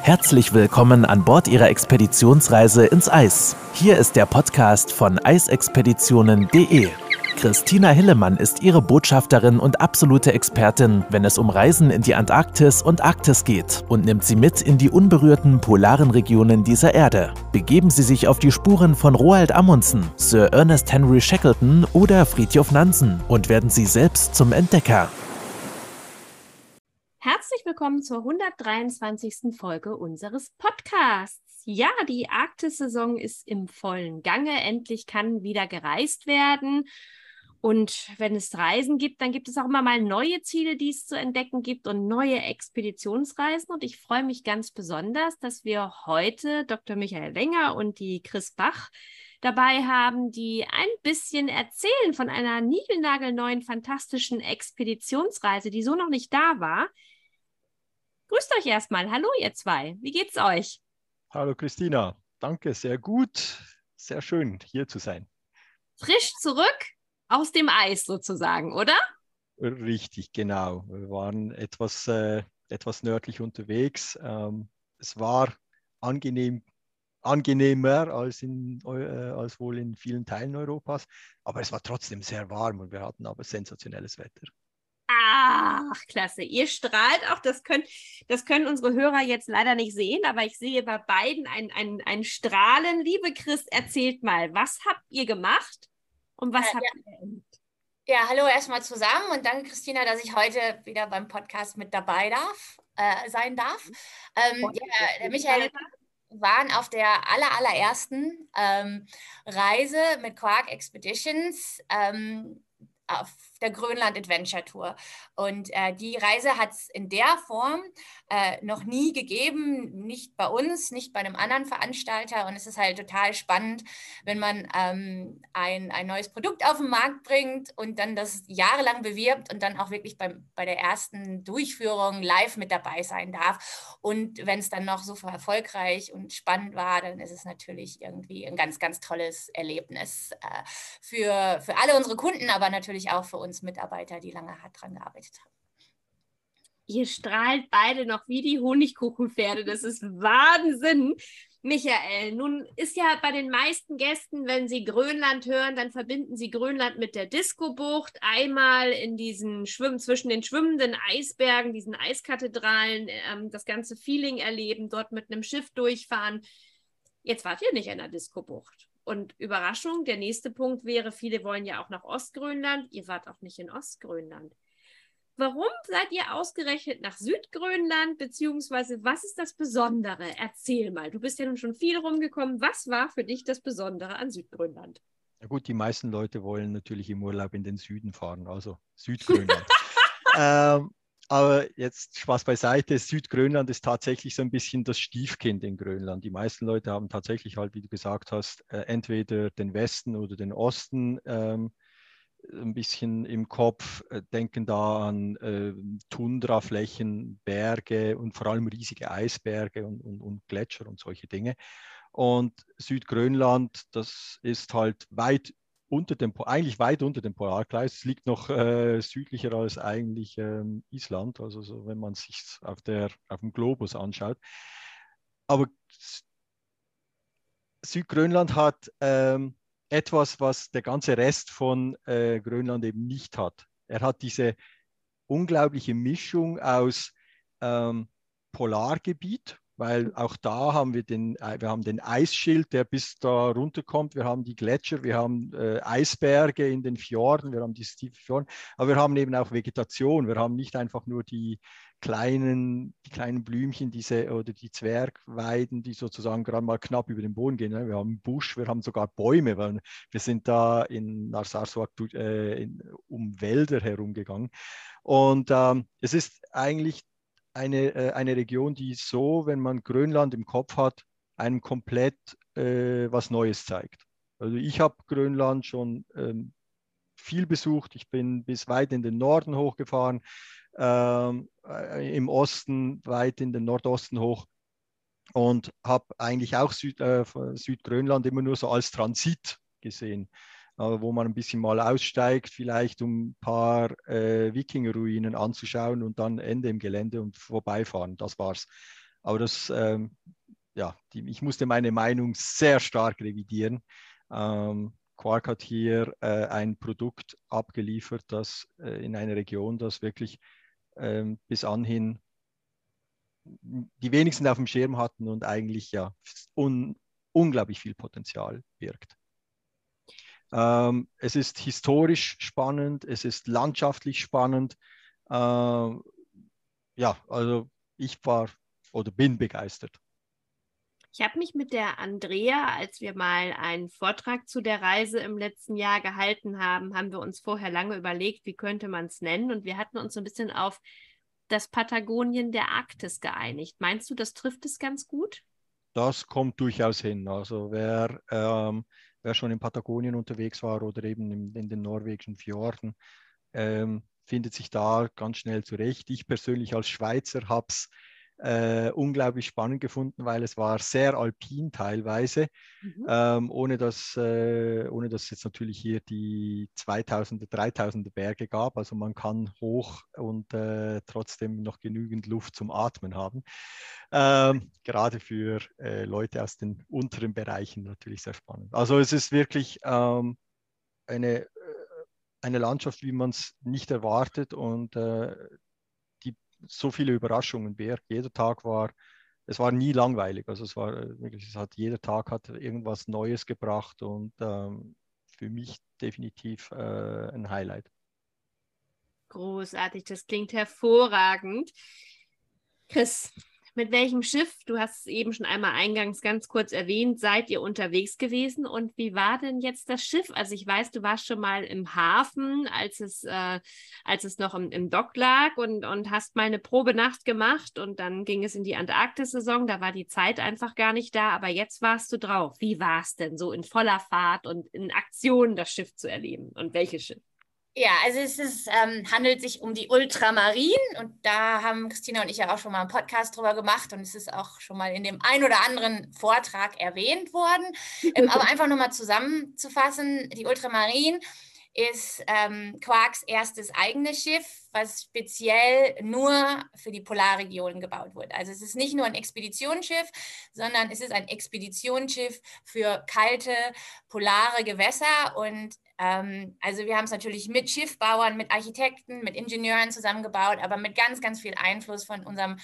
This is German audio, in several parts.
Herzlich willkommen an Bord Ihrer Expeditionsreise ins Eis. Hier ist der Podcast von eisexpeditionen.de. Christina Hillemann ist Ihre Botschafterin und absolute Expertin, wenn es um Reisen in die Antarktis und Arktis geht, und nimmt Sie mit in die unberührten polaren Regionen dieser Erde. Begeben Sie sich auf die Spuren von Roald Amundsen, Sir Ernest Henry Shackleton oder Fridtjof Nansen und werden Sie selbst zum Entdecker. Herzlich willkommen zur 123. Folge unseres Podcasts. Ja, die Arktis-Saison ist im vollen Gange. Endlich kann wieder gereist werden. Und wenn es Reisen gibt, dann gibt es auch immer mal neue Ziele, die es zu entdecken gibt und neue Expeditionsreisen. Und ich freue mich ganz besonders, dass wir heute Dr. Michael Wenger und die Chris Bach dabei haben, die ein bisschen erzählen von einer niegelnagelneuen, fantastischen Expeditionsreise, die so noch nicht da war. Grüßt euch erstmal. Hallo, ihr zwei. Wie geht's euch? Hallo Christina. Danke, sehr gut. Sehr schön, hier zu sein. Frisch zurück aus dem Eis sozusagen, oder? Richtig, genau. Wir waren etwas nördlich unterwegs. Es war angenehmer als wohl in vielen Teilen Europas, aber es war trotzdem sehr warm und wir hatten aber sensationelles Wetter. Ach, klasse. Ihr strahlt auch. Das können unsere Hörer jetzt leider nicht sehen, aber ich sehe bei beiden ein Strahlen. Liebe Chris, erzählt mal, was habt ihr gemacht und was habt ihr erlebt? Ja, hallo erstmal zusammen und danke, Christina, dass ich heute wieder beim Podcast mit dabei sein darf. Der Michael waren auf der allerersten Reise mit Quark Expeditions auf der Grönland Adventure Tour. Und die Reise hat es in der Form noch nie gegeben, nicht bei uns, nicht bei einem anderen Veranstalter. Und es ist halt total spannend, wenn man ein neues Produkt auf den Markt bringt und dann das jahrelang bewirbt und dann auch wirklich bei der ersten Durchführung live mit dabei sein darf. Und wenn es dann noch so erfolgreich und spannend war, dann ist es natürlich irgendwie ein ganz, ganz tolles Erlebnis für alle unsere Kunden, aber natürlich auch für uns Mitarbeiter, die lange hart dran gearbeitet haben. Ihr strahlt beide noch wie die Honigkuchenpferde. Das ist Wahnsinn. Michael, nun ist ja bei den meisten Gästen, wenn sie Grönland hören, dann verbinden sie Grönland mit der Disco-Bucht. Einmal in diesen zwischen den schwimmenden Eisbergen, diesen Eiskathedralen, das ganze Feeling erleben, dort mit einem Schiff durchfahren. Jetzt wart ihr nicht in der Disco-Bucht. Und Überraschung, der nächste Punkt wäre, viele wollen ja auch nach Ostgrönland. Ihr wart auch nicht in Ostgrönland. Warum seid ihr ausgerechnet nach Südgrönland, beziehungsweise was ist das Besondere? Erzähl mal, du bist ja nun schon viel rumgekommen. Was war für dich das Besondere an Südgrönland? Ja gut, die meisten Leute wollen natürlich im Urlaub in den Süden fahren, also Südgrönland. Aber jetzt Spaß beiseite, Südgrönland ist tatsächlich so ein bisschen das Stiefkind in Grönland. Die meisten Leute haben tatsächlich halt, wie du gesagt hast, entweder den Westen oder den Osten ein bisschen im Kopf, denken da an Tundraflächen, Berge und vor allem riesige Eisberge und Gletscher und solche Dinge. Und Südgrönland, das ist halt eigentlich weit unter dem Polarkreis. Es liegt noch südlicher als eigentlich Island, also so, wenn man es sich auf dem Globus anschaut. Aber Südgrönland hat etwas, was der ganze Rest von Grönland eben nicht hat. Er hat diese unglaubliche Mischung aus Polargebiet, weil auch da haben wir den Eisschild, der bis da runterkommt. Wir haben die Gletscher, wir haben Eisberge in den Fjorden, wir haben die tiefen Fjorden, aber wir haben eben auch Vegetation. Wir haben nicht einfach nur die kleinen Blümchen, oder die Zwergweiden, die sozusagen gerade mal knapp über den Boden gehen. Ne? Wir haben Busch, wir haben sogar Bäume, weil wir sind da in Narsarsuaq um Wälder herumgegangen. Und es ist eigentlich eine Region, die so, wenn man Grönland im Kopf hat, einem komplett was Neues zeigt. Also ich habe Grönland schon viel besucht. Ich bin bis weit in den Norden hochgefahren, im Osten weit in den Nordosten hoch und habe eigentlich auch Südgrönland immer nur so als Transit gesehen, wo man ein bisschen mal aussteigt, vielleicht um ein paar Wikingerruinen anzuschauen und dann Ende im Gelände und vorbeifahren. Das war's. Aber ich musste meine Meinung sehr stark revidieren. Quark hat hier ein Produkt abgeliefert, das in einer Region, das wirklich bis anhin die wenigsten auf dem Schirm hatten und eigentlich unglaublich viel Potenzial birgt. Es ist historisch spannend, es ist landschaftlich spannend. Also ich bin begeistert. Ich habe mich mit der Andrea, als wir mal einen Vortrag zu der Reise im letzten Jahr gehalten haben, haben wir uns vorher lange überlegt, wie könnte man es nennen. Und wir hatten uns so ein bisschen auf das Patagonien der Arktis geeinigt. Meinst du, das trifft es ganz gut? Das kommt durchaus hin. Also wer schon in Patagonien unterwegs war oder eben in den norwegischen Fjorden, findet sich da ganz schnell zurecht. Ich persönlich als Schweizer habe es unglaublich spannend gefunden, weil es war sehr alpin teilweise, ohne dass jetzt natürlich hier die 2000er, 3000er Berge gab. Also man kann hoch und trotzdem noch genügend Luft zum Atmen haben. Gerade für Leute aus den unteren Bereichen natürlich sehr spannend. Also es ist wirklich eine Landschaft, wie man es nicht erwartet und die so viele Überraschungen birgt. Es war nie langweilig. Also jeder Tag hat irgendwas Neues gebracht und für mich definitiv ein Highlight. Großartig, das klingt hervorragend. Chris, mit welchem Schiff, du hast es eben schon einmal eingangs ganz kurz erwähnt, seid ihr unterwegs gewesen und wie war denn jetzt das Schiff? Also ich weiß, du warst schon mal im Hafen, als es noch im Dock lag und hast mal eine Probenacht gemacht und dann ging es in die Antarktis-Saison, da war die Zeit einfach gar nicht da, aber jetzt warst du drauf. Wie war es denn so in voller Fahrt und in Aktion das Schiff zu erleben und welches Schiff? Ja, also handelt sich um die Ultramarin und da haben Christina und ich ja auch schon mal einen Podcast drüber gemacht und es ist auch schon mal in dem ein oder anderen Vortrag erwähnt worden. Aber einfach nochmal zusammenzufassen, die Ultramarin ist Quarks erstes eigenes Schiff, was speziell nur für die Polarregion gebaut wurde. Also es ist nicht nur ein Expeditionsschiff, sondern es ist ein Expeditionsschiff für kalte, polare Gewässer und also wir haben es natürlich mit Schiffbauern, mit Architekten, mit Ingenieuren zusammengebaut, aber mit ganz, ganz viel Einfluss von unserem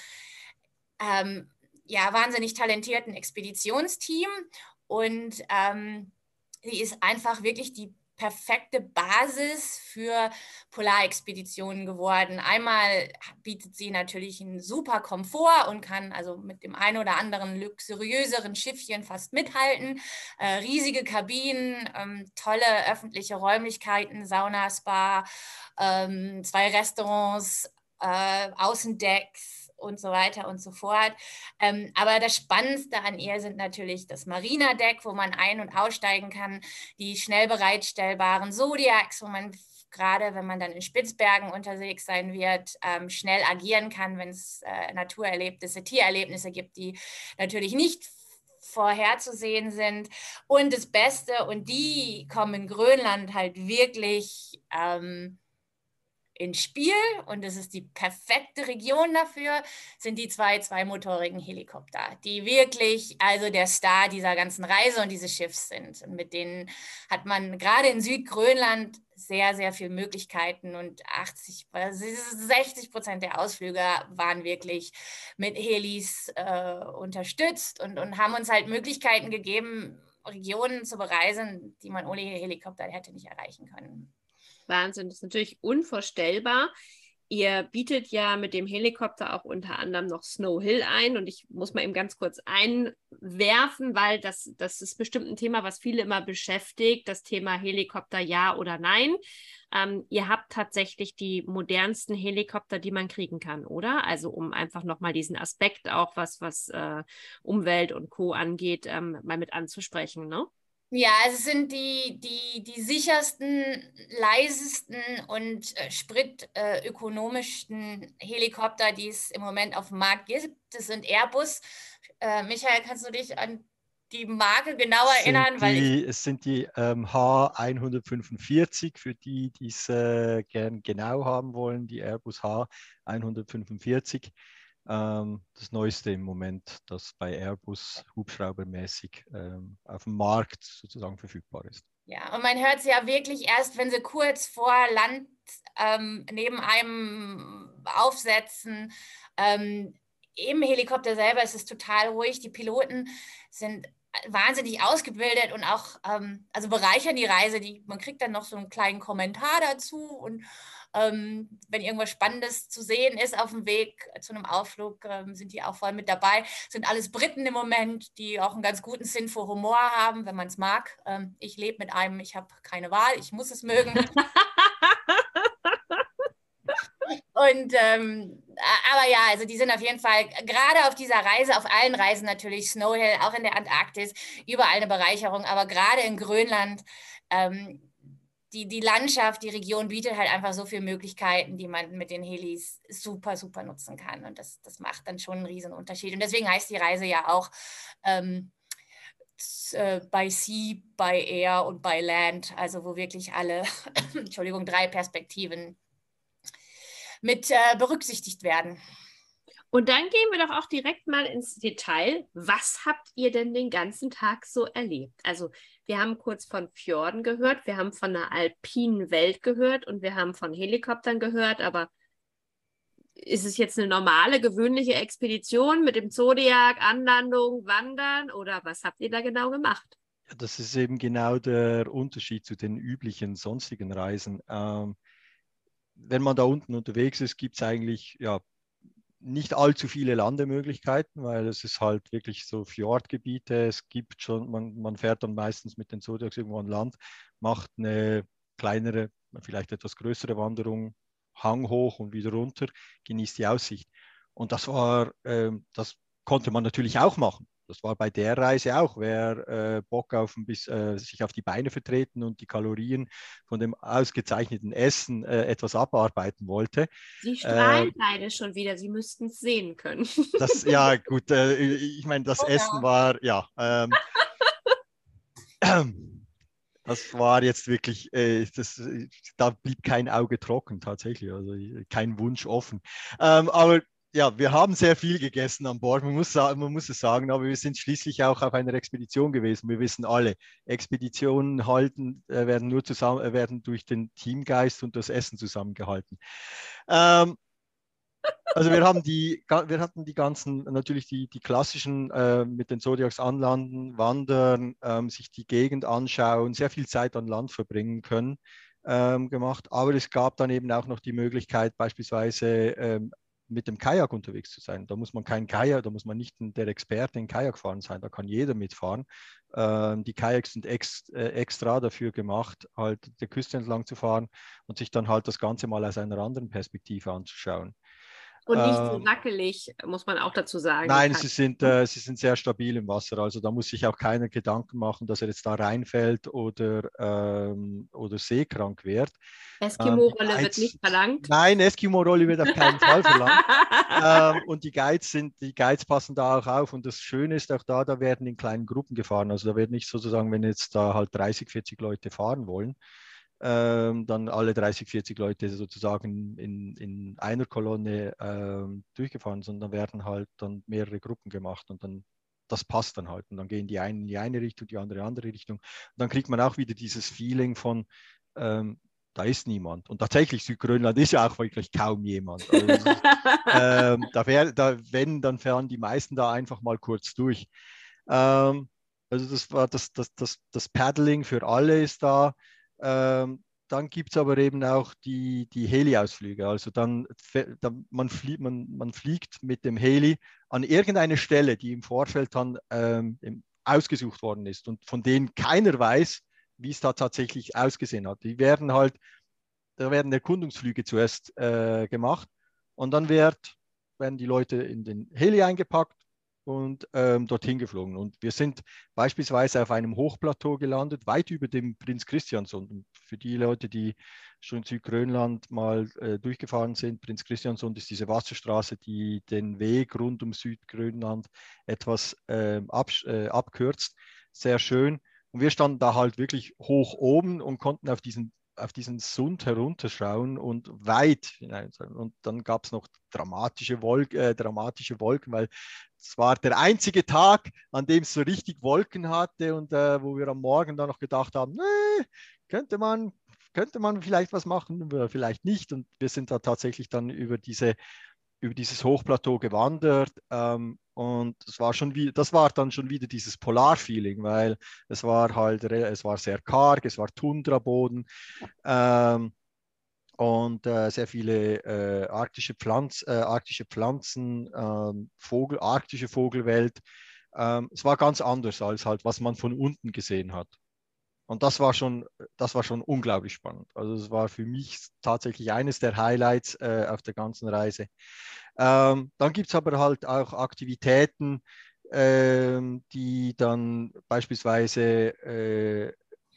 wahnsinnig talentierten Expeditionsteam. Und sie ist einfach wirklich die perfekte Basis für Polarexpeditionen geworden. Einmal bietet sie natürlich einen super Komfort und kann also mit dem einen oder anderen luxuriöseren Schiffchen fast mithalten. Riesige Kabinen, tolle öffentliche Räumlichkeiten, Sauna, Spa, 2 Restaurants, Außendecks und so weiter und so fort. Aber das Spannendste an ihr sind natürlich das Marina-Deck, wo man ein- und aussteigen kann, die schnell bereitstellbaren Zodiacs, wo man gerade, wenn man dann in Spitzbergen unterwegs sein wird, schnell agieren kann, wenn es Naturerlebnisse, Tiererlebnisse gibt, die natürlich nicht vorherzusehen sind. Und das Beste, und die kommen in Grönland halt wirklich ins Spiel und es ist die perfekte Region dafür, sind die zweimotorigen Helikopter, die wirklich also der Star dieser ganzen Reise und dieses Schiffs sind. Und mit denen hat man gerade in Südgrönland sehr, sehr viele Möglichkeiten und 60% der Ausflüge waren wirklich mit Helis unterstützt und haben uns halt Möglichkeiten gegeben, Regionen zu bereisen, die man ohne Helikopter hätte nicht erreichen können. Wahnsinn, das ist natürlich unvorstellbar. Ihr bietet ja mit dem Helikopter auch unter anderem noch Snow Hill ein und ich muss mal eben ganz kurz einwerfen, weil das ist bestimmt ein Thema, was viele immer beschäftigt, das Thema Helikopter ja oder nein. Ihr habt tatsächlich die modernsten Helikopter, die man kriegen kann, oder? Also um einfach nochmal diesen Aspekt auch, was Umwelt und Co. angeht, mal mit anzusprechen, ne? Ja, also es sind die sichersten, leisesten und spritökonomischsten Helikopter, die es im Moment auf dem Markt gibt. Das sind Airbus. Michael, kannst du dich an die Marke genauer erinnern? Es sind die H145, für die es gern genau haben wollen, die Airbus H145. das Neueste im Moment, das bei Airbus hubschraubermäßig auf dem Markt sozusagen verfügbar ist. Ja, und man hört sie ja wirklich erst, wenn sie kurz vor Land neben einem aufsetzen. Im Helikopter selber ist es total ruhig. Die Piloten sind wahnsinnig ausgebildet und auch also bereichern die Reise. Man kriegt dann noch so einen kleinen Kommentar dazu und wenn irgendwas Spannendes zu sehen ist auf dem Weg zu einem Ausflug, sind die auch voll mit dabei. Sind alles Briten im Moment, die auch einen ganz guten Sinn für Humor haben, wenn man es mag. Ich lebe mit einem, ich habe keine Wahl, ich muss es mögen. Und aber ja, also die sind auf jeden Fall gerade auf dieser Reise, auf allen Reisen natürlich, Snow Hill, auch in der Antarktis, überall eine Bereicherung, aber gerade in Grönland, die Landschaft, die Region bietet halt einfach so viele Möglichkeiten, die man mit den Helis super, super nutzen kann. Und das macht dann schon einen riesen Unterschied. Und deswegen heißt die Reise ja auch by Sea, by Air und by Land, also wo wirklich alle, Entschuldigung, 3 Perspektiven mit berücksichtigt werden. Und dann gehen wir doch auch direkt mal ins Detail. Was habt ihr denn den ganzen Tag so erlebt? Also wir haben kurz von Fjorden gehört, wir haben von einer alpinen Welt gehört und wir haben von Helikoptern gehört, aber ist es jetzt eine normale, gewöhnliche Expedition mit dem Zodiac, Anlandung, Wandern oder was habt ihr da genau gemacht? Ja, das ist eben genau der Unterschied zu den üblichen sonstigen Reisen. Wenn man da unten unterwegs ist, gibt es eigentlich ja nicht allzu viele Landemöglichkeiten, weil es ist halt wirklich so Fjordgebiete. Es gibt schon, man fährt dann meistens mit den Zodiacs irgendwo an Land, macht eine kleinere, vielleicht etwas größere Wanderung, Hang hoch und wieder runter, genießt die Aussicht. Und das konnte man natürlich auch machen. Das war bei der Reise auch. Wer Bock auf sich auf die Beine vertreten und die Kalorien von dem ausgezeichneten Essen etwas abarbeiten wollte. Sie strahlen beide schon wieder. Sie müssten es sehen können. Ja gut, ich meine, das Essen war, ja, das war jetzt wirklich, da blieb kein Auge trocken tatsächlich, also kein Wunsch offen. Aber ja, wir haben sehr viel gegessen an Bord, man muss es sagen, aber wir sind schließlich auch auf einer Expedition gewesen. Wir wissen alle, Expeditionen werden durch den Teamgeist und das Essen zusammengehalten. Also wir hatten die ganzen, natürlich die klassischen mit den Zodiacs anlanden, wandern, sich die Gegend anschauen, sehr viel Zeit an Land verbringen können gemacht. Aber es gab dann eben auch noch die Möglichkeit, beispielsweise mit dem Kajak unterwegs zu sein. Da muss man kein Kajak, da muss man nicht der Experte in Kajak fahren sein, da kann jeder mitfahren. Die Kajaks sind extra dafür gemacht, halt der Küste entlang zu fahren und sich dann halt das Ganze mal aus einer anderen Perspektive anzuschauen. Und nicht so wackelig, muss man auch dazu sagen. Nein, sie sind sehr stabil im Wasser. Also da muss sich auch keiner Gedanken machen, dass er jetzt da reinfällt oder seekrank wird. Eskimo-Rolle wird nicht verlangt. Nein, Eskimo-Rolle wird auf keinen Fall verlangt. Und die Guides passen da auch auf. Und das Schöne ist auch da werden in kleinen Gruppen gefahren. Also da wird nicht sozusagen, wenn jetzt da halt 30, 40 Leute fahren wollen, dann alle 30, 40 Leute sozusagen in einer Kolonne durchgefahren, sondern werden halt dann mehrere Gruppen gemacht und dann das passt dann halt. Und dann gehen die einen in die eine Richtung, die andere in die andere Richtung. Und dann kriegt man auch wieder dieses Feeling von, da ist niemand. Und tatsächlich, Südgrönland ist ja auch wirklich kaum jemand. Also, wenn, dann fahren die meisten da einfach mal kurz durch. Also das war das Paddling für alle ist da. Dann gibt es aber eben auch die Heli-Ausflüge. Also man fliegt mit dem Heli an irgendeine Stelle, die im Vorfeld dann ausgesucht worden ist und von denen keiner weiß, wie es da tatsächlich ausgesehen hat. Da werden Erkundungsflüge zuerst gemacht und dann werden die Leute in den Heli eingepackt und dorthin geflogen. Und wir sind beispielsweise auf einem Hochplateau gelandet, weit über dem Prinz Christiansund. Und für die Leute, die schon in Südgrönland mal durchgefahren sind, Prinz Christiansund ist diese Wasserstraße, die den Weg rund um Südgrönland etwas abkürzt. Sehr schön. Und wir standen da halt wirklich hoch oben und konnten auf diesen auf diesen Sund herunterschauen und weit hinein. Und dann gab es noch dramatische Wolken, weil es war der einzige Tag, an dem es so richtig Wolken hatte und wo wir am Morgen dann noch gedacht haben, nee, könnte man vielleicht was machen, oder vielleicht nicht. Und wir sind da tatsächlich dann über dieses Hochplateau gewandert. Und das war dann schon wieder dieses Polarfeeling, weil es war sehr karg, es war Tundraboden und sehr viele arktische Pflanzen, arktische Vogelwelt. Es war ganz anders als halt, was man von unten gesehen hat. Und das war schon unglaublich spannend. Also es war für mich tatsächlich eines der Highlights auf der ganzen Reise. Dann gibt es aber halt auch Aktivitäten, die dann beispielsweise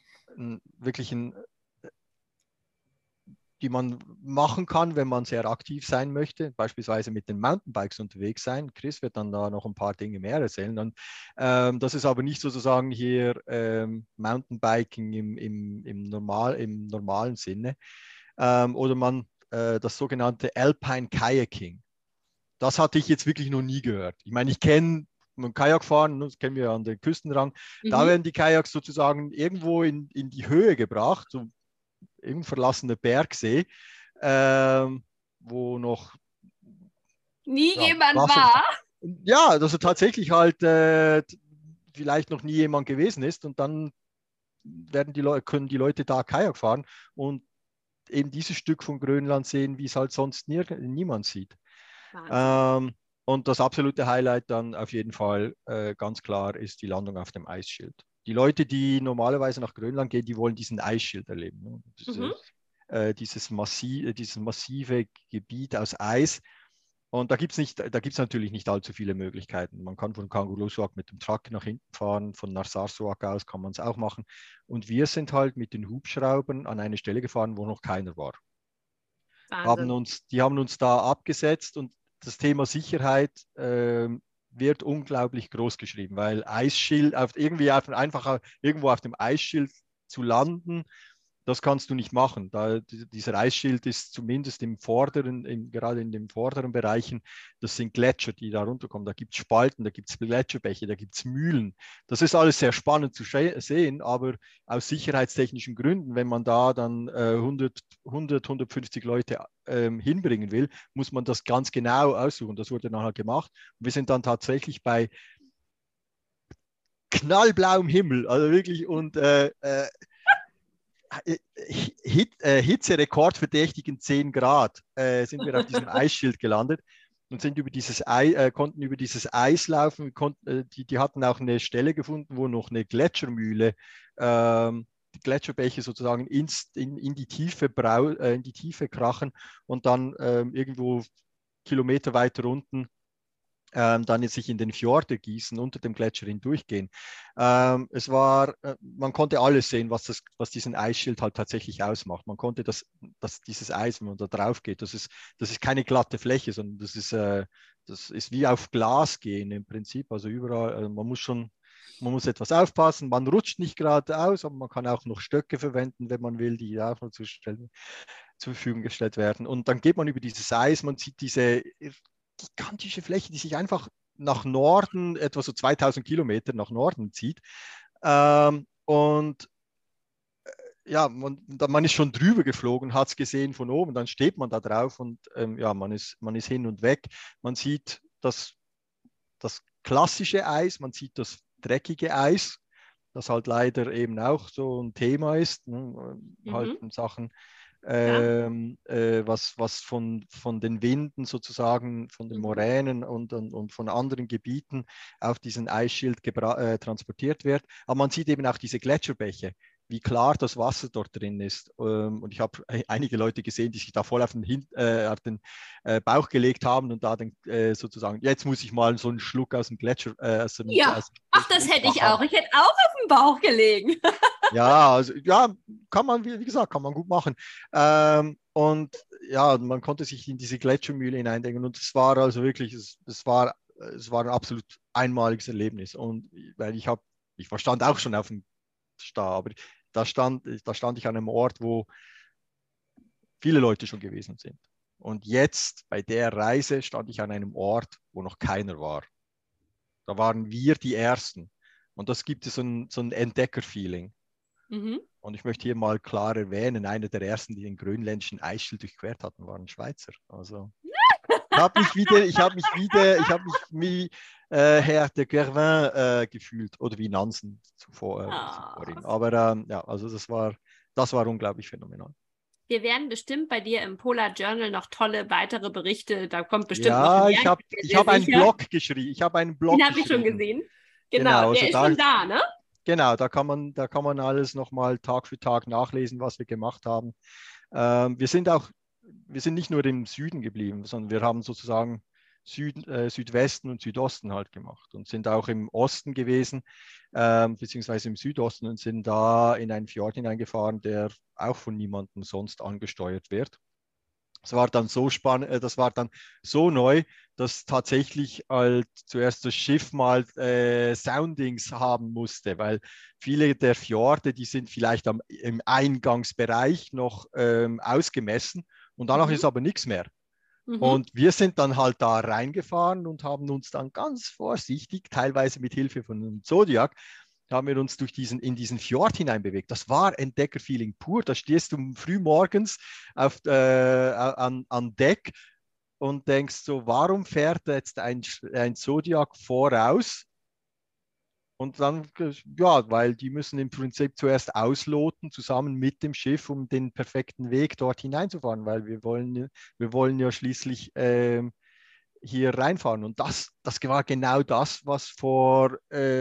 die man machen kann, wenn man sehr aktiv sein möchte, beispielsweise mit den Mountainbikes unterwegs sein. Chris wird dann da noch ein paar Dinge mehr erzählen. Das ist aber nicht sozusagen hier Mountainbiking im normalen Sinne. Oder das sogenannte Alpine Kayaking. Das hatte ich jetzt wirklich noch nie gehört. Ich meine, ich kenne Kajak fahren, das kennen wir an den Küstenrang. Da werden die Kajaks sozusagen irgendwo in die Höhe gebracht, so im verlassenen Bergsee, wo noch nie jemand war. Ja, also tatsächlich halt vielleicht noch nie jemand gewesen ist und dann können die Leute da Kajak fahren und eben dieses Stück von Grönland sehen, wie es halt sonst niemand sieht. Und das absolute Highlight dann auf jeden Fall ganz klar ist die Landung auf dem Eisschild. Die Leute, die normalerweise nach Grönland gehen, die wollen diesen Eisschild erleben. Ne? Dieses massive Gebiet aus Eis. Und da gibt es natürlich nicht allzu viele Möglichkeiten. Man kann von Kangerlussuaq mit dem Truck nach hinten fahren, von Narsarsuaq aus kann man es auch machen. Und wir sind halt mit den Hubschraubern an eine Stelle gefahren, wo noch keiner war. Die haben uns da abgesetzt und das Thema Sicherheit wird unglaublich groß geschrieben, weil Eisschild, einfach irgendwo auf dem Eisschild zu landen, das kannst du nicht machen. Dieser Eisschild ist zumindest gerade in den vorderen Bereichen, das sind Gletscher, die da runterkommen. Da gibt es Spalten, da gibt es Gletscherbäche, da gibt es Mühlen. Das ist alles sehr spannend zu sehen, aber aus sicherheitstechnischen Gründen, wenn man da dann 150 Leute hinbringen will, muss man das ganz genau aussuchen. Das wurde dann halt gemacht. Und wir sind dann tatsächlich bei knallblauem Himmel, also wirklich und Hitzerekordverdächtigen 10 Grad sind wir auf diesem Eisschild gelandet und sind konnten über dieses Eis laufen. Die hatten auch eine Stelle gefunden, wo noch eine Gletschermühle, die Gletscherbäche sozusagen in die Tiefe krachen und dann irgendwo Kilometer weiter unten dann jetzt sich in den Fjord ergießen, unter dem Gletscher hindurchgehen. Man konnte alles sehen, was diesen Eisschild halt tatsächlich ausmacht. Man konnte dieses Eis, wenn man da drauf geht, das ist keine glatte Fläche, sondern das ist wie auf Glas gehen im Prinzip. Also überall, man muss etwas aufpassen, man rutscht nicht geradeaus, aber man kann auch noch Stöcke verwenden, wenn man will, die auch noch zur Verfügung gestellt werden. Und dann geht man über dieses Eis, man sieht diese gigantische Fläche, die sich einfach nach Norden, etwa so 2000 Kilometer nach Norden zieht. Und ja, man ist schon drüber geflogen, hat es gesehen von oben, dann steht man da drauf und man ist hin und weg. Man sieht das klassische Eis, man sieht das dreckige Eis, das halt leider eben auch so ein Thema ist, ne? Halt in Sachen was von den Winden sozusagen, von den Moränen und von anderen Gebieten auf diesen Eisschild transportiert wird. Aber man sieht eben auch diese Gletscherbäche, wie klar das Wasser dort drin ist. Und ich habe einige Leute gesehen, die sich da voll auf den Bauch gelegt haben und da dann sozusagen, jetzt muss ich mal so einen Schluck aus dem Gletscher. Das hätte ich auch. Ich hätte auch auf den Bauch gelegen. Ja, also, kann man, wie gesagt, kann man gut machen. Und ja, man konnte sich in diese Gletschermühle hineindenken und es war also wirklich, es war ein absolut einmaliges Erlebnis. Und weil ich stand auch schon auf dem Star, aber da stand ich an einem Ort, wo viele Leute schon gewesen sind. Und jetzt bei der Reise stand ich an einem Ort, wo noch keiner war. Da waren wir die Ersten. Und das gibt es so ein Entdecker-Feeling. Mhm. Und ich möchte hier mal klar erwähnen, einer der Ersten, die den grönländischen Eisschild durchquert hatten, waren Schweizer. Also ich habe mich wie Herr de Gervin gefühlt oder wie Nansen zuvor. Aber ja, also das war unglaublich phänomenal. Wir werden bestimmt bei dir im Polar Journal noch tolle weitere Berichte, da kommt bestimmt noch Ja, mehr. ich hab einen Blog geschrieben. Ich habe einen Blog Den habe ich schon geschrieben. gesehen. Genau, also der ist schon da, ne? Genau, da kann man alles nochmal Tag für Tag nachlesen, was wir gemacht haben. Wir sind nicht nur im Süden geblieben, sondern wir haben sozusagen Südwesten und Südosten halt gemacht und sind auch im Osten gewesen, beziehungsweise im Südosten und sind da in einen Fjord hineingefahren, der auch von niemandem sonst angesteuert wird. Das war dann so spannend, das war dann so neu, dass tatsächlich halt zuerst das Schiff mal Soundings haben musste, weil viele der Fjorde, die sind vielleicht im Eingangsbereich noch ausgemessen und danach ist aber nichts mehr. Und wir sind dann halt da reingefahren und haben uns dann ganz vorsichtig, teilweise mit Hilfe von einem Zodiac, haben wir uns in diesen Fjord hineinbewegt. Das war Entdecker-Feeling pur. Da stehst du früh morgens an Deck und denkst so, warum fährt jetzt ein Zodiac voraus? Und dann, ja, weil die müssen im Prinzip zuerst ausloten, zusammen mit dem Schiff, um den perfekten Weg dort hineinzufahren, weil wir wollen ja schließlich hier reinfahren. Und das war genau das, was vor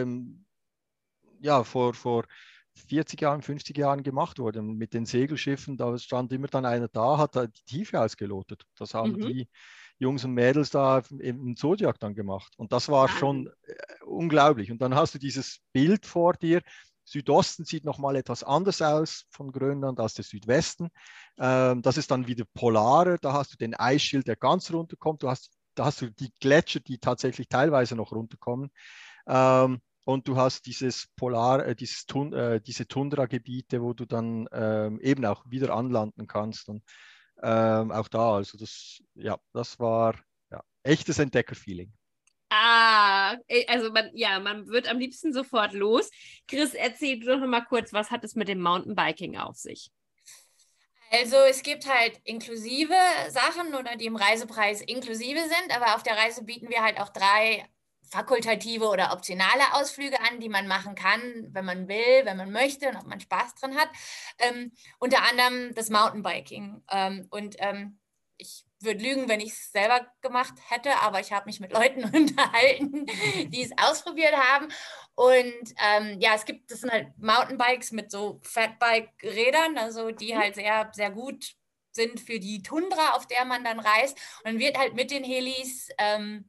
40 Jahren, 50 Jahren gemacht wurde. Mit den Segelschiffen, da stand immer dann einer da, hat da die Tiefe ausgelotet. Das haben die Jungs und Mädels da im Zodiac dann gemacht. Und das war schon unglaublich. Und dann hast du dieses Bild vor dir. Südosten sieht nochmal etwas anders aus von Grönland als der Südwesten. Das ist dann wieder polarer. Da hast du den Eisschild, der ganz runterkommt. Da hast du die Gletscher, die tatsächlich teilweise noch runterkommen. Und du hast diese Tundra-Gebiete, wo du dann eben auch wieder anlanden kannst. Und auch da, also das war echtes Entdecker-Feeling. Also man wird am liebsten sofort los. Chris, erzähl doch noch mal kurz, was hat es mit dem Mountainbiking auf sich? Also es gibt halt inklusive Sachen oder die im Reisepreis inklusive sind, aber auf der Reise bieten wir halt auch 3 fakultative oder optionale Ausflüge an, die man machen kann, wenn man will, wenn man möchte und ob man Spaß drin hat. Unter anderem das Mountainbiking. Ich würde lügen, wenn ich es selber gemacht hätte, aber ich habe mich mit Leuten unterhalten, die es ausprobiert haben. Und das sind halt Mountainbikes mit so Fatbike-Rädern, also die halt sehr, sehr gut sind für die Tundra, auf der man dann reist. Und dann wird halt mit den Helis an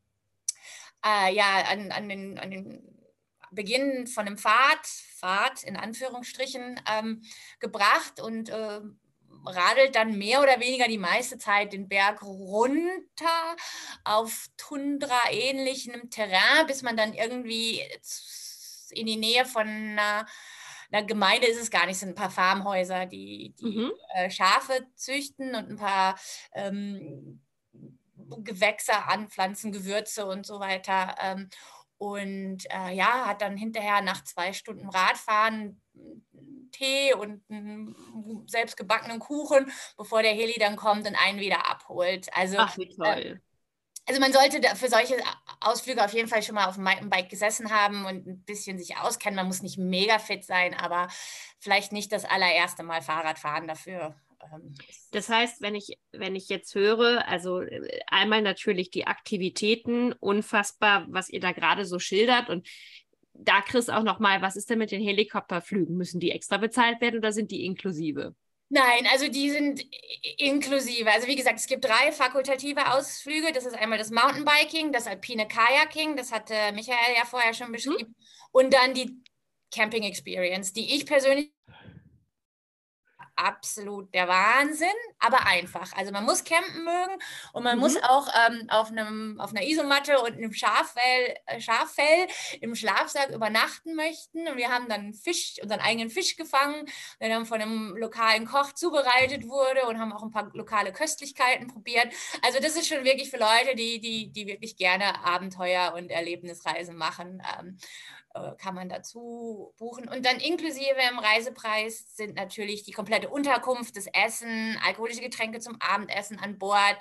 den Beginn von einem Pfad in Anführungsstrichen, gebracht und radelt dann mehr oder weniger die meiste Zeit den Berg runter auf Tundra-ähnlichem Terrain, bis man dann irgendwie in die Nähe von einer Gemeinde ist es gar nicht, sind ein paar Farmhäuser, die Schafe züchten und ein paar Gewächse anpflanzen, Gewürze und so weiter. Hat dann hinterher nach 2 Stunden Radfahren Tee und einen selbstgebackenen Kuchen, bevor der Heli dann kommt und einen wieder abholt. Also, ach, wie toll. Also man sollte für solche Ausflüge auf jeden Fall schon mal auf dem Mountainbike gesessen haben und ein bisschen sich auskennen. Man muss nicht mega fit sein, aber vielleicht nicht das allererste Mal Fahrrad fahren dafür. Das heißt, wenn ich jetzt höre, also einmal natürlich die Aktivitäten, unfassbar, was ihr da gerade so schildert, und da Chris auch nochmal, was ist denn mit den Helikopterflügen? Müssen die extra bezahlt werden oder sind die inklusive? Nein, also die sind inklusive. Also wie gesagt, es gibt 3 fakultative Ausflüge. Das ist einmal das Mountainbiking, das alpine Kayaking, das hatte Michael ja vorher schon beschrieben, und dann die Camping Experience, die ich persönlich absolut der Wahnsinn, aber einfach. Also man muss campen mögen und man muss auch auf einer Isomatte und einem Schaffell im Schlafsack übernachten möchten. Und wir haben dann unseren eigenen Fisch gefangen, der dann von einem lokalen Koch zubereitet wurde, und haben auch ein paar lokale Köstlichkeiten probiert. Also das ist schon wirklich für Leute, die wirklich gerne Abenteuer und Erlebnisreisen machen, kann man dazu buchen. Und dann inklusive im Reisepreis sind natürlich die komplette Unterkunft, das Essen, alkoholische Getränke zum Abendessen an Bord,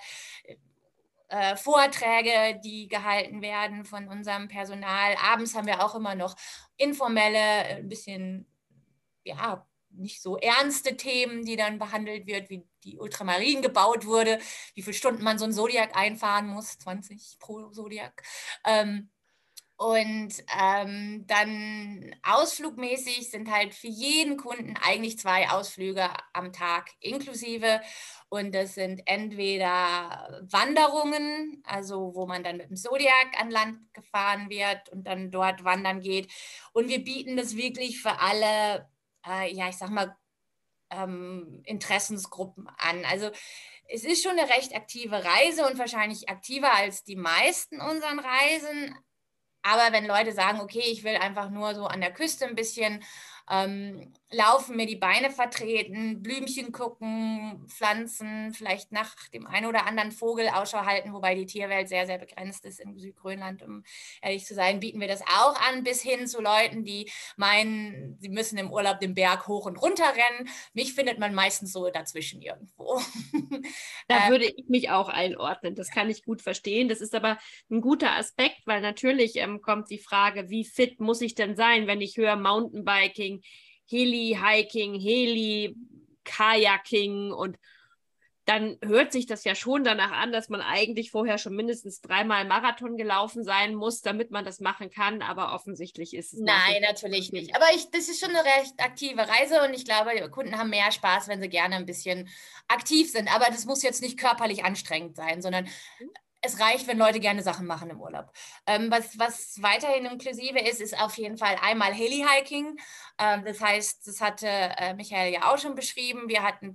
Vorträge, die gehalten werden von unserem Personal. Abends haben wir auch immer noch informelle, ein bisschen, ja, nicht so ernste Themen, die dann behandelt wird, wie die Ultramarin gebaut wurde, wie viele Stunden man so ein Zodiac einfahren muss, 20 pro Zodiac. Und dann ausflugmäßig sind halt für jeden Kunden eigentlich 2 Ausflüge am Tag inklusive. Und das sind entweder Wanderungen, also wo man dann mit dem Zodiac an Land gefahren wird und dann dort wandern geht. Und wir bieten das wirklich für alle, ja, ich sag mal, Interessensgruppen an. Also es ist schon eine recht aktive Reise und wahrscheinlich aktiver als die meisten unseren Reisen. Aber wenn Leute sagen, okay, ich will einfach nur so an der Küste ein bisschen laufen, mir die Beine vertreten, Blümchen gucken, Pflanzen, vielleicht nach dem einen oder anderen Vogel Ausschau halten, wobei die Tierwelt sehr, sehr begrenzt ist in Südgrönland, um ehrlich zu sein, bieten wir das auch an, bis hin zu Leuten, die meinen, sie müssen im Urlaub den Berg hoch und runter rennen. Mich findet man meistens so dazwischen irgendwo. Da würde ich mich auch einordnen. Das kann ich gut verstehen. Das ist aber ein guter Aspekt, weil natürlich kommt die Frage, wie fit muss ich denn sein, wenn ich höre Mountainbiking, Heli-Hiking, Heli-Kayaking, und dann hört sich das ja schon danach an, dass man eigentlich vorher schon mindestens 3-mal Marathon gelaufen sein muss, damit man das machen kann, aber offensichtlich ist es Nein, natürlich nicht. Aber das ist schon eine recht aktive Reise und ich glaube, die Kunden haben mehr Spaß, wenn sie gerne ein bisschen aktiv sind. Aber das muss jetzt nicht körperlich anstrengend sein, sondern es reicht, wenn Leute gerne Sachen machen im Urlaub. Was weiterhin inklusive ist auf jeden Fall einmal Heli-Hiking. Das heißt, das hatte Michael ja auch schon beschrieben. Wir hatten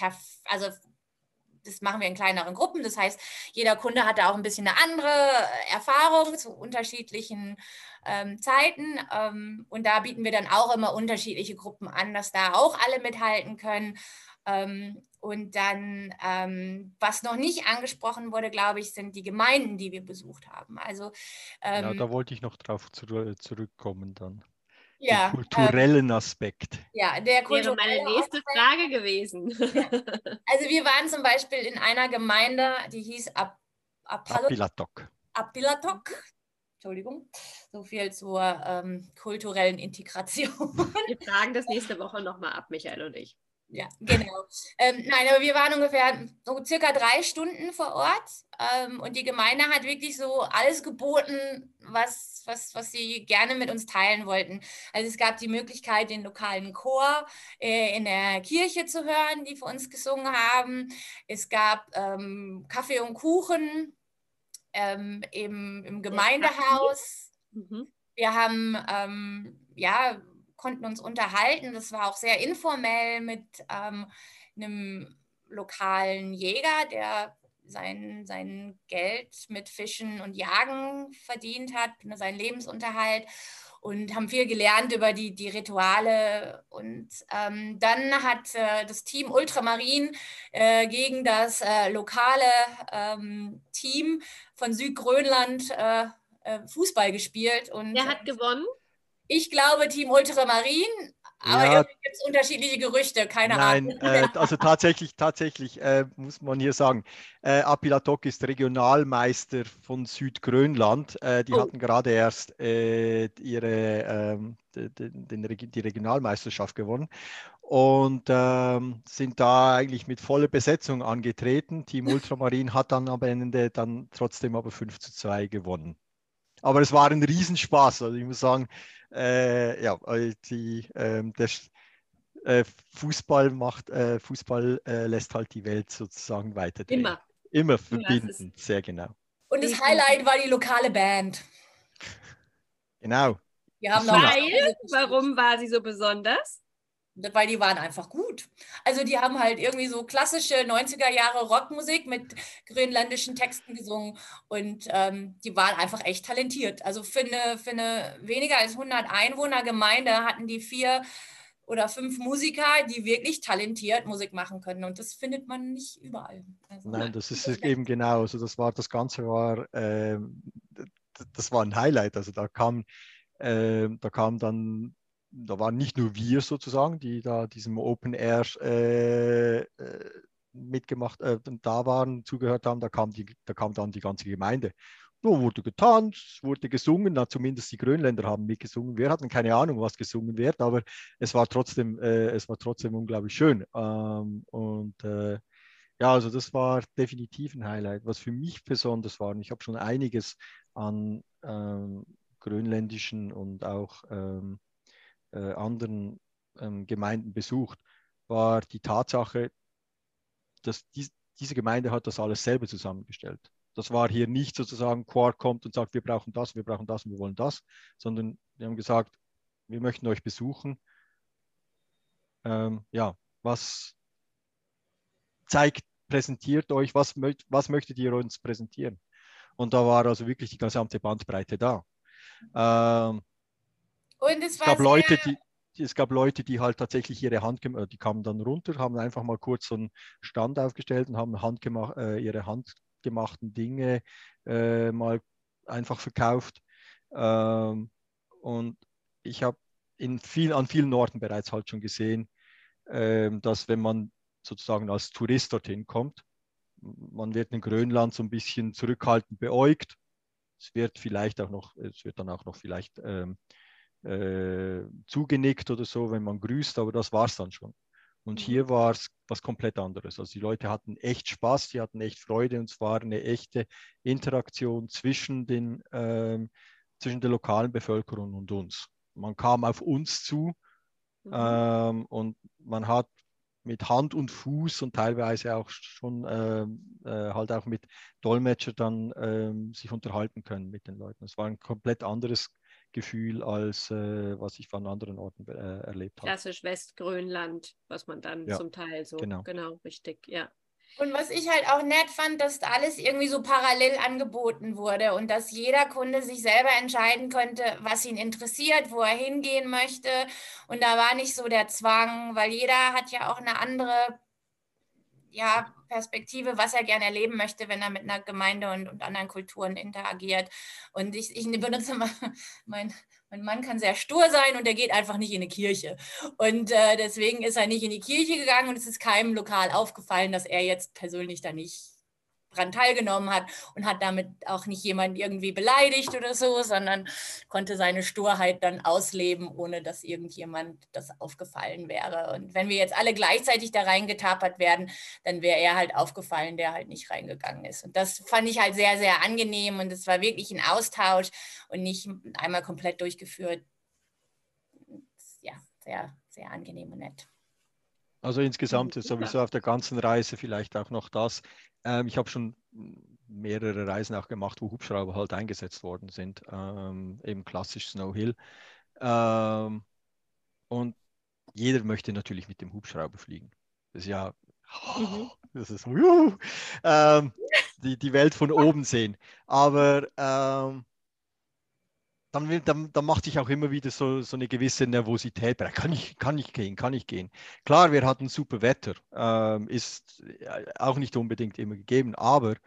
das machen wir in kleineren Gruppen. Das heißt, jeder Kunde hatte auch ein bisschen eine andere Erfahrung zu unterschiedlichen Zeiten. Und da bieten wir dann auch immer unterschiedliche Gruppen an, dass da auch alle mithalten können. Und dann, was noch nicht angesprochen wurde, glaube ich, sind die Gemeinden, die wir besucht haben. Also, genau, da wollte ich noch drauf zurückkommen dann. Ja, den kulturellen Aspekt. Ja, der wäre meine nächste Frage gewesen. Ja. Also wir waren zum Beispiel in einer Gemeinde, die hieß Apilatok. Entschuldigung, so viel zur kulturellen Integration. Wir fragen das nächste Woche nochmal ab, Michael und ich. Ja, genau. Nein, aber wir waren ungefähr so circa 3 Stunden vor Ort und die Gemeinde hat wirklich so alles geboten, was sie gerne mit uns teilen wollten. Also es gab die Möglichkeit, den lokalen Chor in der Kirche zu hören, die für uns gesungen haben. Es gab Kaffee und Kuchen im Gemeindehaus. Wir haben konnten uns unterhalten. Das war auch sehr informell mit einem lokalen Jäger, der sein Geld mit Fischen und Jagen verdient hat, seinen Lebensunterhalt, und haben viel gelernt über die Rituale. Und dann hat das Team Ultramarin gegen das lokale Team von Südgrönland Fußball gespielt. Und wer hat gewonnen? Ich glaube Team Ultramarin, aber Ja, irgendwie gibt es unterschiedliche Gerüchte, keine Ahnung. Nein, also tatsächlich muss man hier sagen, Apilatok ist Regionalmeister von Südgrönland. Die hatten gerade erst die Regionalmeisterschaft gewonnen und sind da eigentlich mit voller Besetzung angetreten. Team Ultramarin hat dann am Ende dann trotzdem aber 5:2 gewonnen. Aber es war ein Riesenspaß. Also ich muss sagen, der Fußball lässt halt die Welt sozusagen weiterdrehen. Immer verbinden, sehr genau. Und das Highlight war die lokale Band. Genau. Wir haben warum war sie so besonders? weil die waren einfach gut. Also die haben halt irgendwie so klassische 90er Jahre Rockmusik mit grönländischen Texten gesungen und die waren einfach echt talentiert. Also für eine weniger als 100 Einwohner Gemeinde hatten die 4 oder 5 Musiker, die wirklich talentiert Musik machen können und das findet man nicht überall. Also, Nein, das ist es eben genau. Also das Ganze war, das war ein Highlight. Also da waren nicht nur wir sozusagen, die da diesem Open Air mitgemacht, da waren, zugehört haben, da kam dann die ganze Gemeinde. Da wurde getanzt, wurde gesungen, na, zumindest die Grönländer haben mitgesungen. Wir hatten keine Ahnung, was gesungen wird, aber es war trotzdem unglaublich schön. Ja, also das war definitiv ein Highlight. Was für mich besonders war, und ich habe schon einiges an grönländischen und auch anderen Gemeinden besucht, war die Tatsache, dass diese Gemeinde hat das alles selber zusammengestellt. Das war hier nicht sozusagen, Quark kommt und sagt, wir brauchen das und wir wollen das, sondern wir haben gesagt, wir möchten euch besuchen. Ja, was präsentiert euch, was möchtet ihr uns präsentieren? Und da war also wirklich die gesamte Bandbreite da. und es Es war gab sehr, Leute, die halt tatsächlich ihre die kamen dann runter, haben einfach mal kurz so einen Stand aufgestellt und haben ihre handgemachten Dinge mal einfach verkauft. Und ich habe an vielen Orten bereits halt schon gesehen, dass wenn man sozusagen als Tourist dorthin kommt, man wird in Grönland so ein bisschen zurückhaltend beäugt. Es wird dann auch noch vielleicht zugenickt oder so, wenn man grüßt, aber das war es dann schon. Und hier war es was komplett anderes. Also die Leute hatten echt Spaß, die hatten echt Freude und es war eine echte Interaktion zwischen der lokalen Bevölkerung und uns. Man kam auf uns zu und man hat mit Hand und Fuß und teilweise auch schon halt auch mit Dolmetscher dann sich unterhalten können mit den Leuten. Es war ein komplett anderes Gefühl, als was ich von anderen Orten erlebt habe. Klassisch Westgrönland, was man dann Ja, zum Teil so, genau, richtig, ja. und was ich halt auch nett fand, dass alles irgendwie so parallel angeboten wurde und dass jeder Kunde sich selber entscheiden konnte, was ihn interessiert, wo er hingehen möchte. Und da war nicht so der Zwang, weil jeder hat ja auch eine andere Perspektive, was er gerne erleben möchte, wenn er mit einer Gemeinde und anderen Kulturen interagiert. Und ich benutze mal, mein Mann kann sehr stur sein und er geht einfach nicht in eine Kirche. Und deswegen ist er nicht in die Kirche gegangen und es ist keinem lokal aufgefallen, dass er jetzt persönlich da nicht dran teilgenommen hat und hat damit auch nicht jemanden irgendwie beleidigt oder so, sondern konnte seine Sturheit dann ausleben, ohne dass irgendjemand das aufgefallen wäre. Und wenn wir jetzt alle gleichzeitig da reingetapert werden, dann wäre er halt aufgefallen, der halt nicht reingegangen ist. Und das fand ich halt sehr, sehr angenehm und es war wirklich ein Austausch und nicht einmal komplett durchgeführt. Ja, sehr, sehr angenehm und nett. Also insgesamt ist sowieso auf der ganzen Reise vielleicht auch noch das. Ich habe schon mehrere Reisen auch gemacht, wo Hubschrauber halt eingesetzt worden sind, eben klassisch Snow Hill. Und jeder möchte natürlich mit dem Hubschrauber fliegen. Das ist ja, das ist die Welt von oben sehen. Aber dann macht sich auch immer wieder so eine gewisse Nervosität. Kann ich gehen? Klar, wir hatten super Wetter, ist auch nicht unbedingt immer gegeben, aber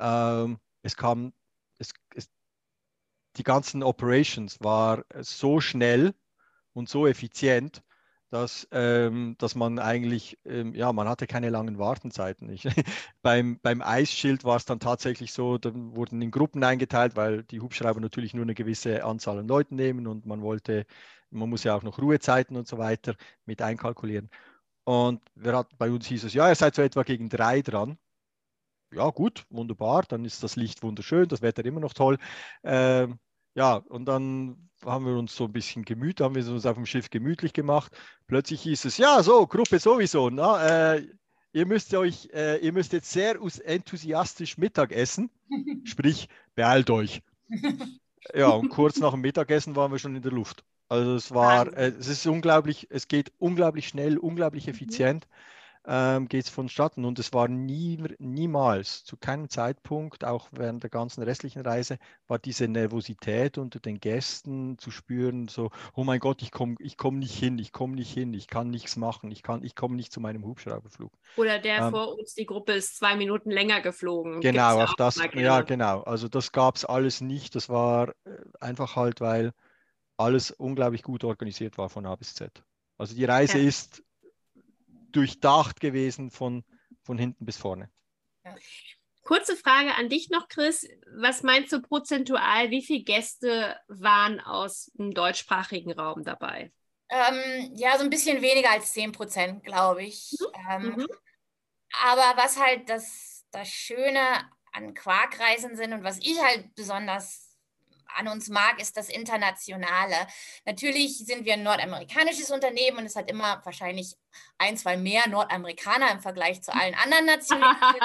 die ganzen Operations war so schnell und so effizient, dass man eigentlich, man hatte keine langen Wartenzeiten. Beim Eisschild war es dann tatsächlich so, dann wurden in Gruppen eingeteilt, weil die Hubschrauber natürlich nur eine gewisse Anzahl an Leuten nehmen und man muss ja auch noch Ruhezeiten und so weiter mit einkalkulieren. Und bei uns hieß es, ja, ihr seid so etwa gegen 3 dran. Ja, gut, wunderbar, dann ist das Licht wunderschön, das Wetter immer noch toll. Ja, und dann haben wir uns auf dem Schiff gemütlich gemacht. Plötzlich hieß es, ja, so, Gruppe sowieso. Ihr müsst jetzt sehr enthusiastisch Mittag essen. Sprich, beeilt euch. Ja, und kurz nach dem Mittagessen waren wir schon in der Luft. Also es ist unglaublich, es geht unglaublich schnell, unglaublich effizient. Geht es vonstatten. Und es war niemals, zu keinem Zeitpunkt, auch während der ganzen restlichen Reise, war diese Nervosität unter den Gästen zu spüren, so, oh mein Gott, ich komm nicht hin, ich kann nichts machen, ich komme nicht zu meinem Hubschrauberflug. Oder der vor uns, die Gruppe ist 2 Minuten länger geflogen. Genau, Gibt's auch das, mal ja gerne. genau, also das gab es alles nicht, das war einfach halt, weil alles unglaublich gut organisiert war von A bis Z. Also die Reise Ja. ist durchdacht gewesen von hinten bis vorne. Kurze Frage an dich noch, Chris. Was meinst du prozentual, wie viele Gäste waren aus dem deutschsprachigen Raum dabei? Ja, so ein bisschen weniger als 10%, glaube ich. Mhm. Aber was halt das Schöne an Quarkreisen sind und was ich halt besonders an uns mag, ist das Internationale. Natürlich sind wir ein nordamerikanisches Unternehmen und es hat immer wahrscheinlich 1, 2 mehr Nordamerikaner im Vergleich zu allen anderen Nationalitäten.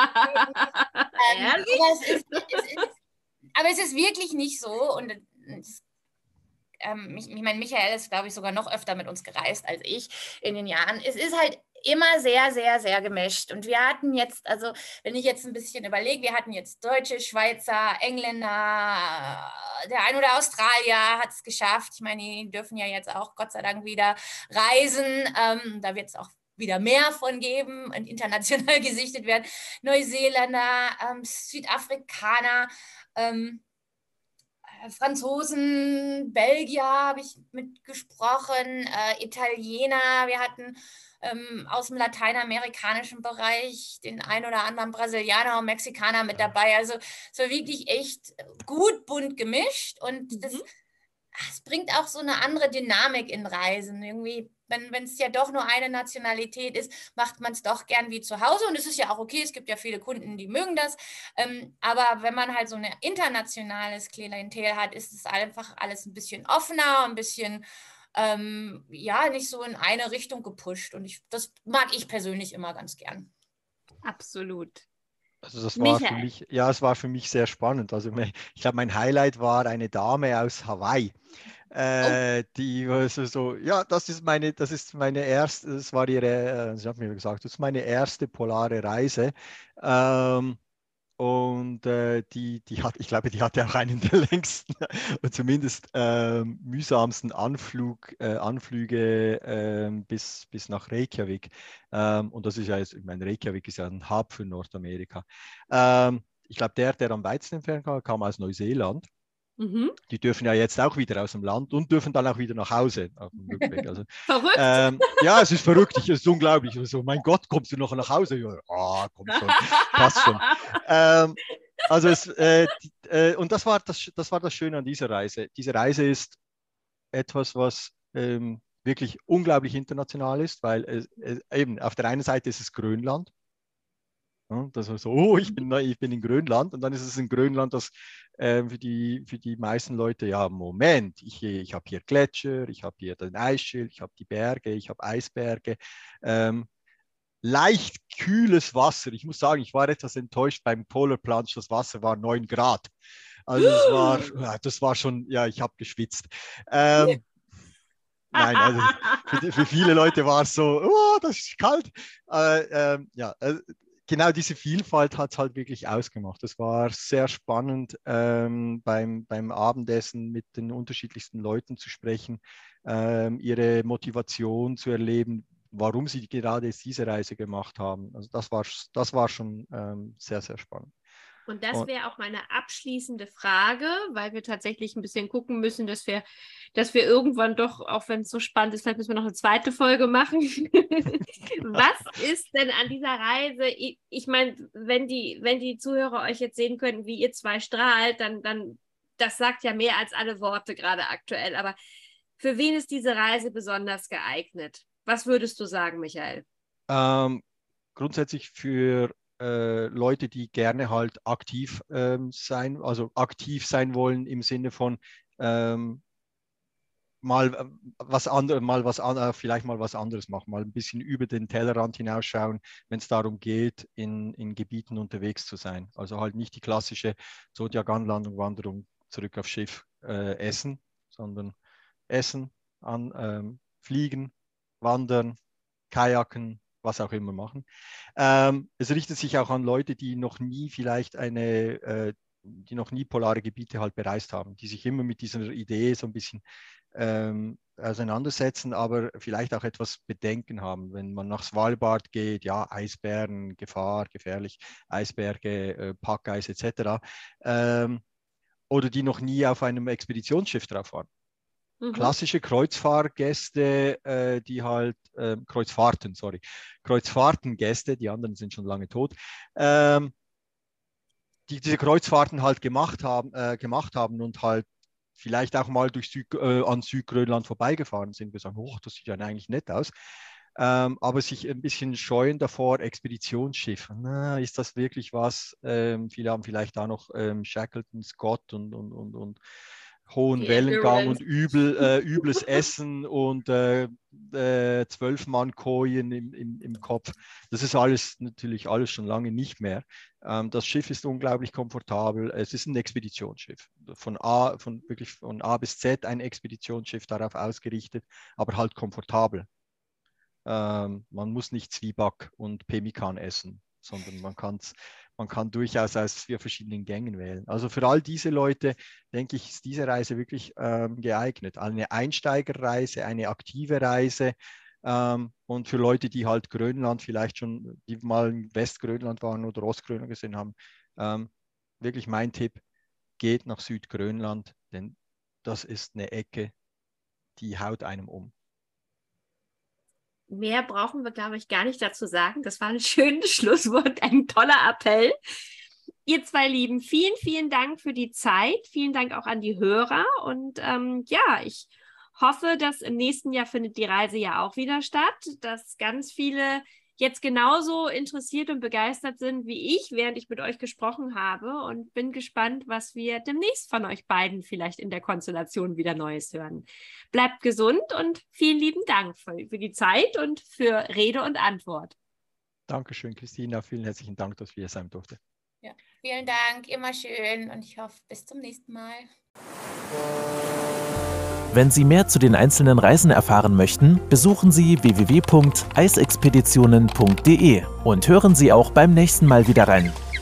Aber es ist wirklich nicht so. Und mein Michael ist, glaube ich, sogar noch öfter mit uns gereist als ich in den Jahren. Es ist halt immer sehr, sehr, sehr gemischt. Und wir hatten jetzt, also wenn ich jetzt ein bisschen überlege, wir hatten jetzt Deutsche, Schweizer, Engländer, der ein oder Australier hat es geschafft. Ich meine, die dürfen ja jetzt auch Gott sei Dank wieder reisen. Da wird es auch wieder mehr von geben und international gesichtet werden. Neuseeländer, Südafrikaner, Franzosen, Belgier habe ich mitgesprochen, Italiener, wir hatten aus dem lateinamerikanischen Bereich den ein oder anderen Brasilianer und Mexikaner mit dabei. Also es war wirklich echt gut bunt gemischt und es bringt auch so eine andere Dynamik in Reisen. Irgendwie, wenn es ja doch nur eine Nationalität ist, macht man es doch gern wie zu Hause. Und es ist ja auch okay, es gibt ja viele Kunden, die mögen das. Aber wenn man halt so ein internationales Klientel hat, ist es einfach alles ein bisschen offener, ein bisschen, ja, nicht so in eine Richtung gepusht. Und das mag ich persönlich immer ganz gern. Absolut. Also das war für Michael. mich, ja, es war für mich sehr spannend. Also ich glaube, mein Highlight war eine Dame aus Hawaii. Die war so, ja, das ist meine erste, das war ihre, sie hat mir gesagt, das ist meine erste polare Reise. Und ich glaube, die hatte auch einen der längsten und zumindest mühsamsten Anflüge bis nach Reykjavik. Und das ist ja jetzt, ich meine, Reykjavik ist ja ein Hub für Nordamerika. Ich glaube, der am weitesten entfernt kam aus Neuseeland. Die dürfen ja jetzt auch wieder aus dem Land und dürfen dann auch wieder nach Hause auf dem Rückweg. Also, Verrückt? Ja, es ist verrückt, es ist unglaublich. Also, mein Gott, kommst du noch nach Hause? Ja, komm schon, passt schon. Also und das war das Schöne an dieser Reise. Diese Reise ist etwas, was wirklich unglaublich international ist, weil eben auf der einen Seite ist es Grönland. Ja, das war so, oh, ich bin in Grönland, und dann ist es in Grönland, das für die meisten Leute, ja, Moment, ich habe hier Gletscher, ich habe hier den Eisschild, ich habe die Berge, ich habe Eisberge, leicht kühles Wasser. Ich muss sagen, ich war etwas enttäuscht beim Polar Plunge, das Wasser war 9 Grad. Also das war schon, ja, ich habe geschwitzt. Nein, also für viele Leute war es so, oh, das ist kalt. Ja, genau diese Vielfalt hat es halt wirklich ausgemacht. Es war sehr spannend, beim Abendessen mit den unterschiedlichsten Leuten zu sprechen, ihre Motivation zu erleben, warum sie gerade diese Reise gemacht haben. Also das war schon sehr, sehr spannend. Und das wäre auch meine abschließende Frage, weil wir tatsächlich ein bisschen gucken müssen, dass wir irgendwann doch, auch wenn es so spannend ist, vielleicht müssen wir noch eine zweite Folge machen. Was ist denn an dieser Reise? Ich meine, wenn die Zuhörer euch jetzt sehen könnten, wie ihr zwei strahlt, dann das sagt ja mehr als alle Worte gerade aktuell. Aber für wen ist diese Reise besonders geeignet? Was würdest du sagen, Michael? Grundsätzlich für Leute, die gerne halt aktiv sein wollen im Sinne von vielleicht mal was anderes machen, mal ein bisschen über den Tellerrand hinausschauen, wenn es darum geht, in Gebieten unterwegs zu sein. Also halt nicht die klassische Zodiac-Anlandung, Wanderung zurück aufs Schiff, Essen, sondern Essen, an Fliegen, Wandern, Kajaken, was auch immer machen. Es richtet sich auch an Leute, die noch nie vielleicht die noch nie polare Gebiete halt bereist haben, die sich immer mit dieser Idee so ein bisschen auseinandersetzen, aber vielleicht auch etwas Bedenken haben, wenn man nach Svalbard geht, ja, Eisbären, Gefahr, gefährlich, Eisberge, Packeis etc. Oder die noch nie auf einem Expeditionsschiff drauf waren. Klassische Kreuzfahrtgäste, die halt, Kreuzfahrtengäste, die anderen sind schon lange tot, die diese Kreuzfahrten halt gemacht haben und halt vielleicht auch mal an Südgrönland vorbeigefahren sind. Wir sagen, das sieht ja eigentlich nett aus. Aber sich ein bisschen scheuen davor, Expeditionsschiff. Ist das wirklich was? Viele haben vielleicht da noch Shackleton, Scott und hohen Wellengang und übles Essen und 12-Mann-Kojen im Kopf. Das ist natürlich alles schon lange nicht mehr. Das Schiff ist unglaublich komfortabel. Es ist ein Expeditionsschiff. Von A bis Z ein Expeditionsschiff, darauf ausgerichtet, aber halt komfortabel. Man muss nicht Zwieback und Pemmikan essen, sondern man kann durchaus aus 4 verschiedenen Gängen wählen. Also für all diese Leute, denke ich, ist diese Reise wirklich geeignet. Eine Einsteigerreise, eine aktive Reise und für Leute, die halt Grönland vielleicht schon, die mal in Westgrönland waren oder Ostgrönland gesehen haben, wirklich mein Tipp, geht nach Südgrönland, denn das ist eine Ecke, die haut einem um. Mehr brauchen wir, glaube ich, gar nicht dazu sagen. Das war ein schönes Schlusswort, ein toller Appell. Ihr zwei Lieben, vielen, vielen Dank für die Zeit. Vielen Dank auch an die Hörer. Und ich hoffe, dass im nächsten Jahr findet die Reise ja auch wieder statt, dass ganz viele jetzt genauso interessiert und begeistert sind wie ich, während ich mit euch gesprochen habe, und bin gespannt, was wir demnächst von euch beiden vielleicht in der Konstellation wieder Neues hören. Bleibt gesund und vielen lieben Dank für die Zeit und für Rede und Antwort. Dankeschön, Christina. Vielen herzlichen Dank, dass wir hier sein durften. Ja, vielen Dank, immer schön, und ich hoffe, bis zum nächsten Mal. Wenn Sie mehr zu den einzelnen Reisen erfahren möchten, besuchen Sie www.eisexpeditionen.de und hören Sie auch beim nächsten Mal wieder rein.